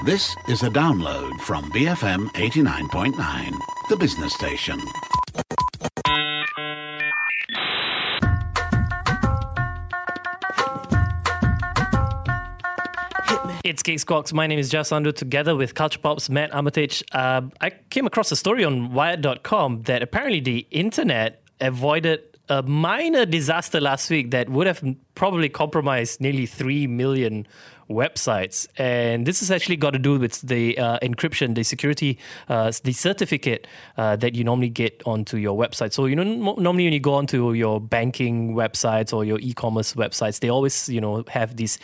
This is a download from BFM 89.9, the business station. It's Geek Squawks. My name is Jas Andu, together with Culture Pop's Matt Armitage. I came across a story on Wired.com that apparently the internet avoided a minor disaster last week that would have probably compromised nearly 3 million websites. And this has actually got to do with the encryption, the security, the certificate that you normally get onto your website. So, normally when you go onto your banking websites or your e-commerce websites, they always, have this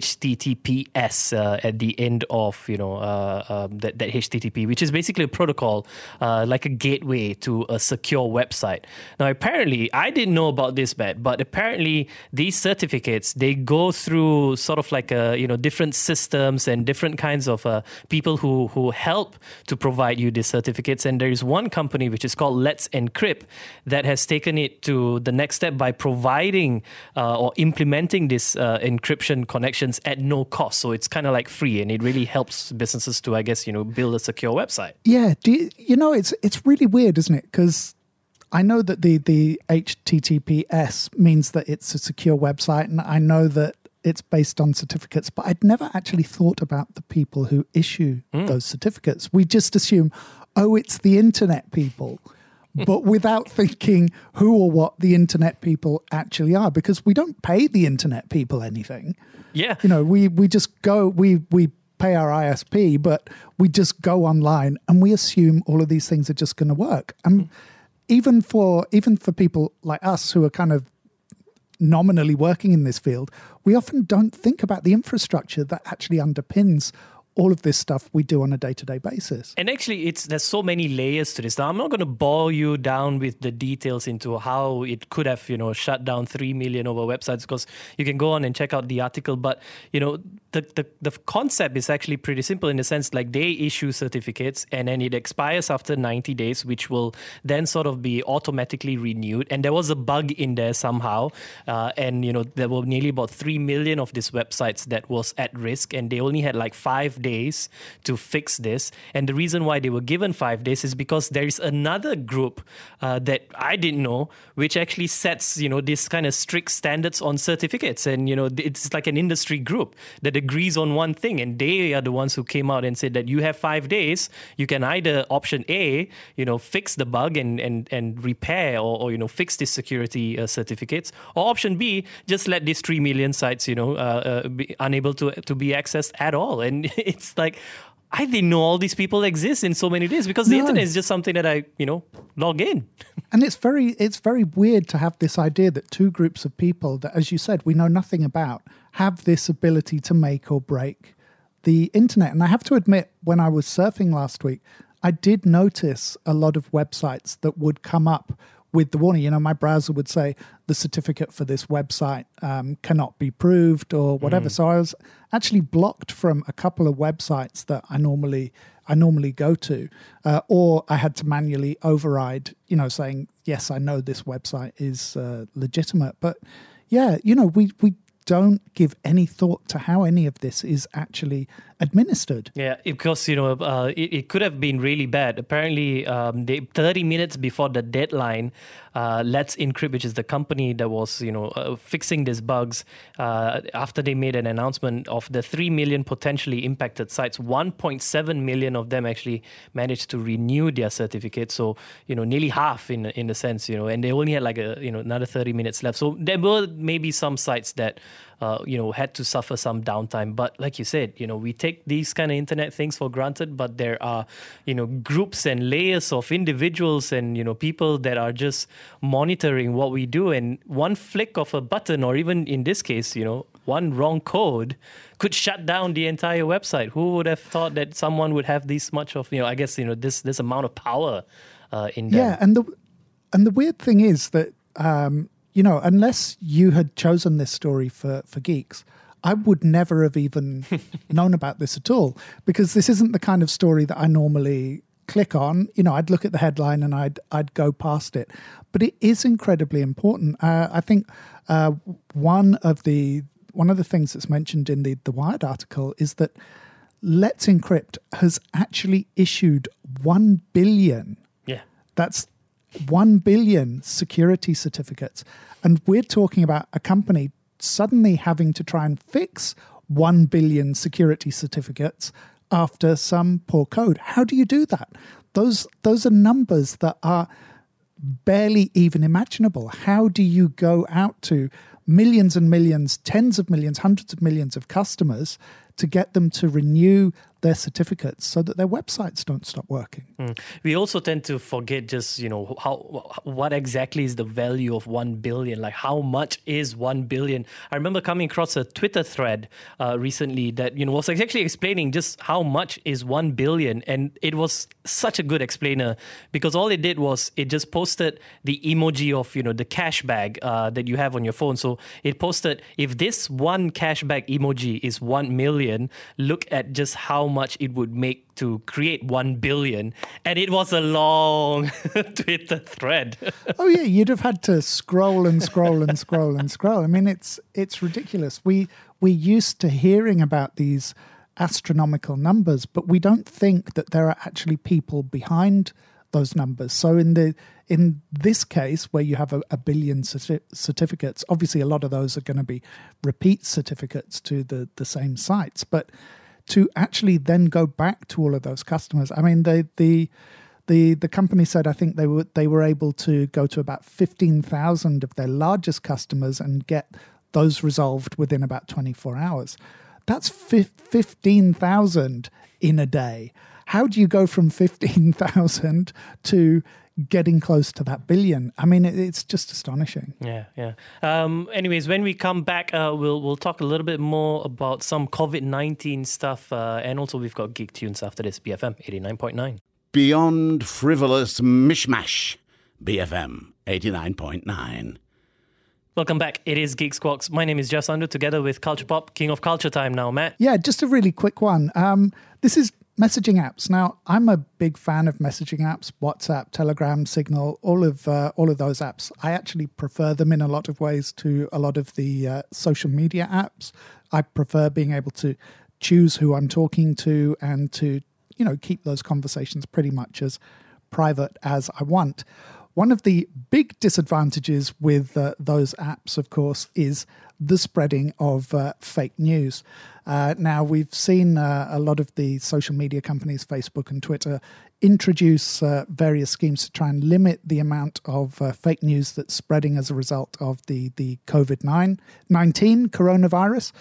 HTTPS at the end of, that HTTP, which is basically a protocol, like a gateway to a secure website. Now, apparently, I didn't know about this, Matt, but apparently these certificates, they go through sort of like different systems and different kinds of people who help to provide you these certificates. And there is one company which is called Let's Encrypt that has taken it to the next step by providing or implementing this encryption connections at no cost. So it's kind of like free, and it really helps businesses to, I guess, build a secure website. Yeah, it's really weird, isn't it? Because I know that the HTTPS means that it's a secure website, and I know that it's based on certificates, but I'd never actually thought about the people who issue those certificates. We just assume, it's the internet people, but without thinking who or what the internet people actually are, because we don't pay the internet people anything. Yeah. We just go, we pay our ISP, but we just go online and we assume all of these things are just going to work. And even for people like us who are kind of nominally working in this field, we often don't think about the infrastructure that actually underpins all of this stuff we do on a day-to-day basis. And actually, there's so many layers to this. Now, I'm not going to bore you down with the details into how it could have, shut down 3 million over websites, because you can go on and check out the article. But, the concept is actually pretty simple in the sense, like, they issue certificates and then it expires after 90 days, which will then sort of be automatically renewed. And there was a bug in there somehow. And there were nearly about 3 million of these websites that was at risk, and they only had like 5 days to fix this. And the reason why they were given 5 days is because there is another group that I didn't know, which actually sets, this kind of strict standards on certificates. And, it's like an industry group that agrees on one thing. And they are the ones who came out and said that you have 5 days. You can either option A, fix the bug and repair or fix these security certificates, or option B, just let these 3 million sites, be unable to be accessed at all. And it's like, I didn't know all these people exist in so many days, because the internet is just something that I, log in. And it's very weird to have this idea that two groups of people that, as you said, we know nothing about, have this ability to make or break the internet. And I have to admit, when I was surfing last week, I did notice a lot of websites that would come up with the warning. My browser would say the certificate for this website cannot be proved or whatever. So I was actually blocked from a couple of websites that I normally go to, or I had to manually override, saying, yes, I know this website is legitimate. But yeah, we don't give any thought to how any of this is actually administered. Yeah, because, it could have been really bad. Apparently, 30 minutes before the deadline, Let's Encrypt, which is the company that was, fixing these bugs, after they made an announcement of the 3 million potentially impacted sites, 1.7 million of them actually managed to renew their certificate. So, nearly half in a sense, and they only had like another 30 minutes left. So there were maybe some sites that, had to suffer some downtime. But like you said, we take these kind of internet things for granted, but there are, groups and layers of individuals and, people that are just monitoring what we do. And one flick of a button, or even in this case, one wrong code could shut down the entire website. Who would have thought that someone would have this much of, this amount of power in them? Yeah, and the weird thing is that, unless you had chosen this story for Geeks, I would never have even known about this at all, because this isn't the kind of story that I normally click on. I'd look at the headline and I'd go past it. But it is incredibly important. I think one of the things that's mentioned in the Wired article is that Let's Encrypt has actually issued 1 billion. Yeah. That's 1 billion security certificates. And we're talking about a company suddenly having to try and fix 1 billion security certificates after some poor code. How do you do that? Those are numbers that are barely even imaginable. How do you go out to millions and millions, tens of millions, hundreds of millions of customers to get them to renew their certificates so that their websites don't stop working? We also tend to forget just, what exactly is the value of 1 billion? Like, how much is 1 billion? I remember coming across a Twitter thread recently that, was actually explaining just how much is 1 billion. And it was such a good explainer because all it did was it just posted the emoji of, the cash bag that you have on your phone. So it posted, if this one cash bag emoji is 1 million, look at just how much it would make to create 1 billion. And it was a long Twitter thread. Oh yeah, you'd have had to scroll and scroll and scroll and scroll. I mean, it's ridiculous. We're used to hearing about these astronomical numbers, but we don't think that there are actually people behind those numbers. So in this case, where you have a billion certificates, obviously a lot of those are going to be repeat certificates to the same sites, but to actually then go back to all of those customers. I mean, the company said, I think they were able to go to about 15,000 of their largest customers and get those resolved within about 24 hours. That's 15,000 in a day. How do you go from 15,000 to getting close to that billion? I mean, it's just astonishing. Yeah. Anyways, when we come back, we'll talk a little bit more about some COVID-19 stuff, and also we've got Geek Tunes after this. BFM 89.9. Beyond frivolous mishmash. BFM 89.9. Welcome back. It is Geek Squawks. My name is Jess Andu, together with Culture Pop, King of Culture Time now, Matt. Yeah, just a really quick one. This is messaging apps. Now, I'm a big fan of messaging apps, WhatsApp, Telegram, Signal, all of those apps. I actually prefer them in a lot of ways to a lot of the social media apps. I prefer being able to choose who I'm talking to and to, keep those conversations pretty much as private as I want. One of the big disadvantages with those apps, of course, is the spreading of fake news. Now, we've seen a lot of the social media companies, Facebook and Twitter, introduce various schemes to try and limit the amount of fake news that's spreading as a result of the COVID-19 coronavirus.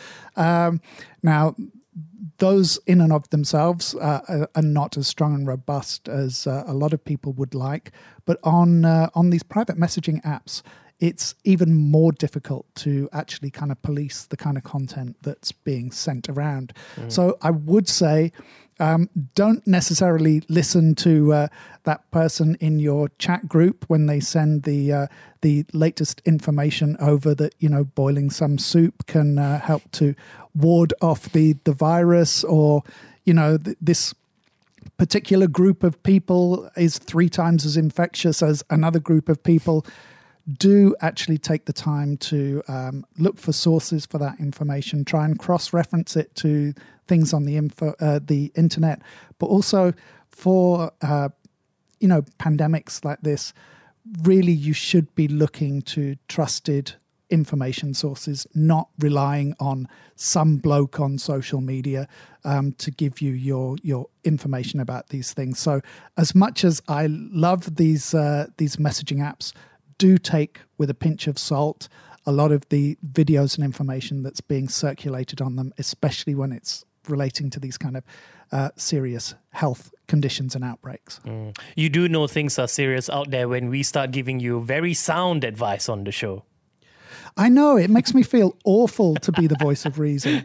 Now, those in and of themselves are not as strong and robust as a lot of people would like. But on these private messaging apps, it's even more difficult to actually kind of police the kind of content that's being sent around. So I would say don't necessarily listen to that person in your chat group when they send the latest information over that, boiling some soup can help to ward off the virus, or, this particular group of people is 3 times as infectious as another group of people. Do actually take the time to look for sources for that information, try and cross-reference it to things on the internet, but also for pandemics like this, really you should be looking to trusted information sources, not relying on some bloke on social media to give you your information about these things. So as much as I love these messaging apps, do take with a pinch of salt a lot of the videos and information that's being circulated on them, especially when it's relating to these kind of serious health conditions and outbreaks. You do know things are serious out there when we start giving you very sound advice on the show. I know, it makes me feel awful to be the voice of reason.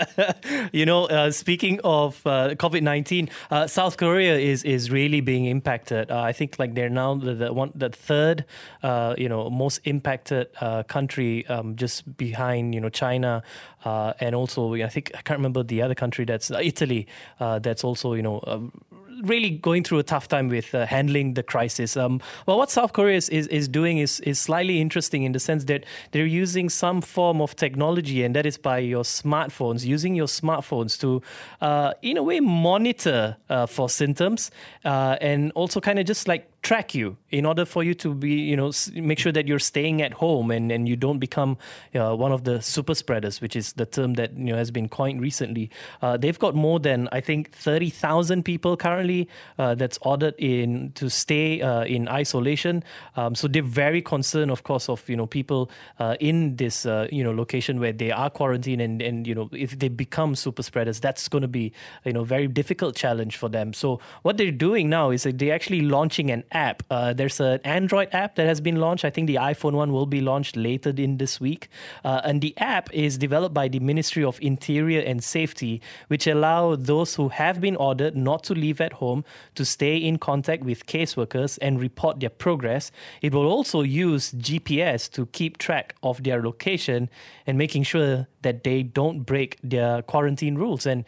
Speaking of COVID-19, South Korea is really being impacted. I think they're now the third, most impacted country, just behind China, and also I can't remember the other country, that's Italy, that's also really going through a tough time with handling the crisis. Well, what South Korea is doing is slightly interesting in the sense that they're using some form of technology, and that is by your smartphones, using your smartphones to, in a way, monitor for symptoms and also kind of just like track you in order for you to be, make sure that you're staying at home and you don't become one of the super spreaders, which is the term that has been coined recently. They've got more than, I think, 30,000 people currently that's ordered in to stay in isolation. So they're very concerned, of course, of people in this location where they are quarantined, and if they become super spreaders, that's going to be very difficult challenge for them. So what they're doing now is that they're actually launching an app. There's an Android app that has been launched. I think the iPhone one will be launched later in this week. And the app is developed by the Ministry of Interior and Safety, which allow those who have been ordered not to leave at home to stay in contact with caseworkers and report their progress. It will also use GPS to keep track of their location and making sure that they don't break their quarantine rules. And,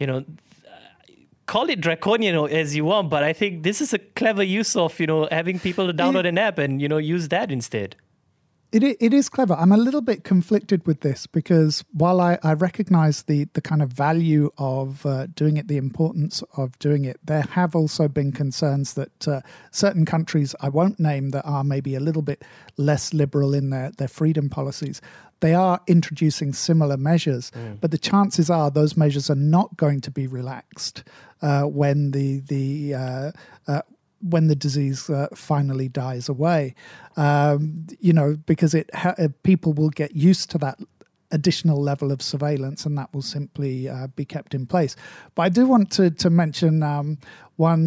call it draconian as you want, but I think this is a clever use of, having people to download an app and, use that instead. It is clever. I'm a little bit conflicted with this because while I recognize the kind of value of doing it, the importance of doing it, there have also been concerns that certain countries, I won't name, that are maybe a little bit less liberal in their freedom policies, they are introducing similar measures, but the chances are those measures are not going to be relaxed when the disease finally dies away, because people will get used to that additional level of surveillance, and that will simply be kept in place. But I do want to mention one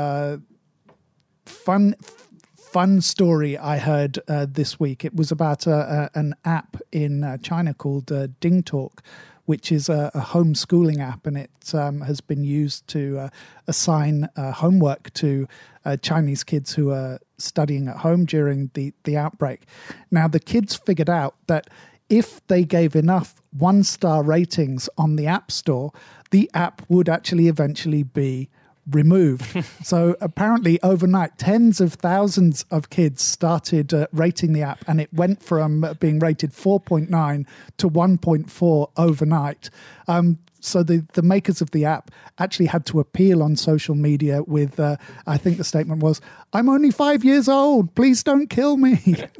fun story I heard this week. It was about an app in China called DingTalk, which is a homeschooling app, and it has been used to assign homework to Chinese kids who are studying at home during the outbreak. Now, the kids figured out that if they gave enough one-star ratings on the App Store, the app would actually eventually be removed. So apparently overnight, tens of thousands of kids started rating the app, and it went from being rated 4.9 to 1.4 overnight. So the makers of the app actually had to appeal on social media with, I think the statement was, "I'm only 5 years old. Please don't kill me."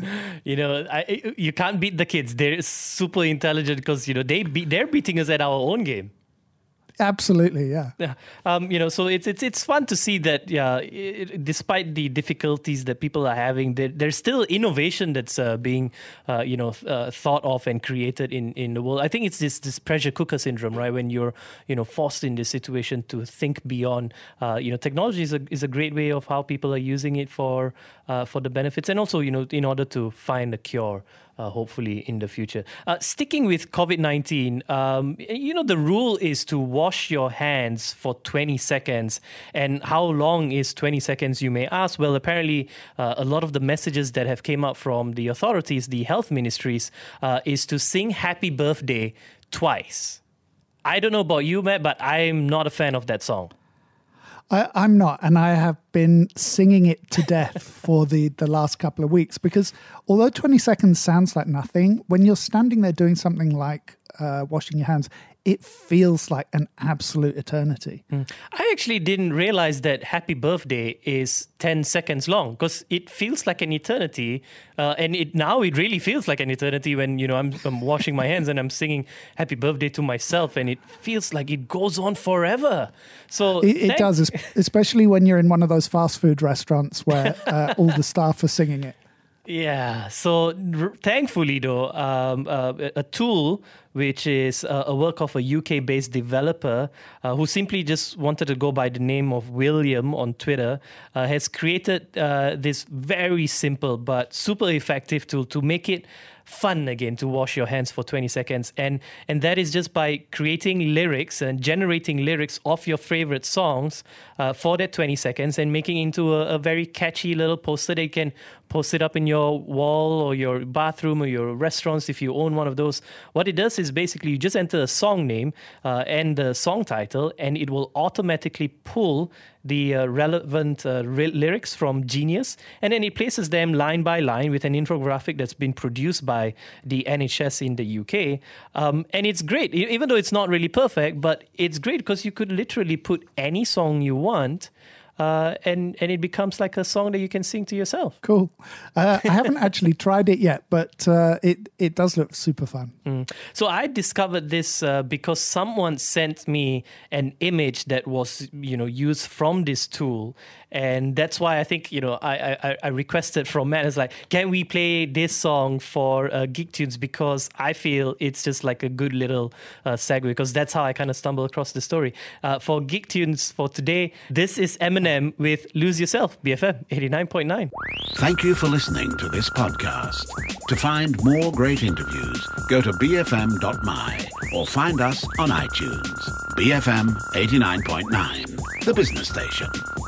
You can't beat the kids. They're super intelligent because, they're beating us at our own game. Absolutely, yeah. So it's fun to see that, despite the difficulties that people are having, there's still innovation that's being, thought of and created in the world. I think it's this pressure cooker syndrome, right? When you're, forced in this situation to think beyond. Technology is a great way of how people are using it for the benefits, and also, in order to find a cure. Hopefully in the future. Sticking with COVID-19, the rule is to wash your hands for 20 seconds. And how long is 20 seconds, you may ask? Well, apparently a lot of the messages that have came out from the authorities, the health ministries, is to sing happy birthday twice. I don't know about you, Matt, but I'm not a fan of that song. I'm not, and I have been singing it to death for the last couple of weeks, because although 20 seconds sounds like nothing, when you're standing there doing something like washing your hands, it feels like an absolute eternity. I actually didn't realize that happy birthday is 10 seconds long, because it feels like an eternity. And it really feels like an eternity when, I'm washing my hands and I'm singing happy birthday to myself, and it feels like it goes on forever. So it does, especially when you're in one of those fast food restaurants where all the staff are singing it. Yeah, so thankfully though, a tool which is a work of a UK-based developer who simply just wanted to go by the name of William on Twitter, has created this very simple but super effective tool to make it fun again to wash your hands for 20 seconds. And that is just by creating lyrics and generating lyrics of your favorite songs for that 20 seconds and making into a very catchy little poster that you can post it up in your wall or your bathroom or your restaurants if you own one of those. What it does is basically you just enter a song name and the song title, and it will automatically pull the relevant lyrics from Genius, and then it places them line by line with an infographic that's been produced by the NHS in the UK. And it's great, even though it's not really perfect, but it's great because you could literally put any song you want and it becomes like a song that you can sing to yourself. Cool. I haven't actually tried it yet, but it does look super fun. So I discovered this because someone sent me an image that was, used from this tool. And that's why I think, I requested from Matt, it's like, can we play this song for Geek Tunes? Because I feel it's just like a good little segue, because that's how I kind of stumbled across the story. For Geek Tunes for today, this is Eminem with Lose Yourself, BFM 89.9. Thank you for listening to this podcast. To find more great interviews, go to bfm.my or find us on iTunes. BFM 89.9, the business station.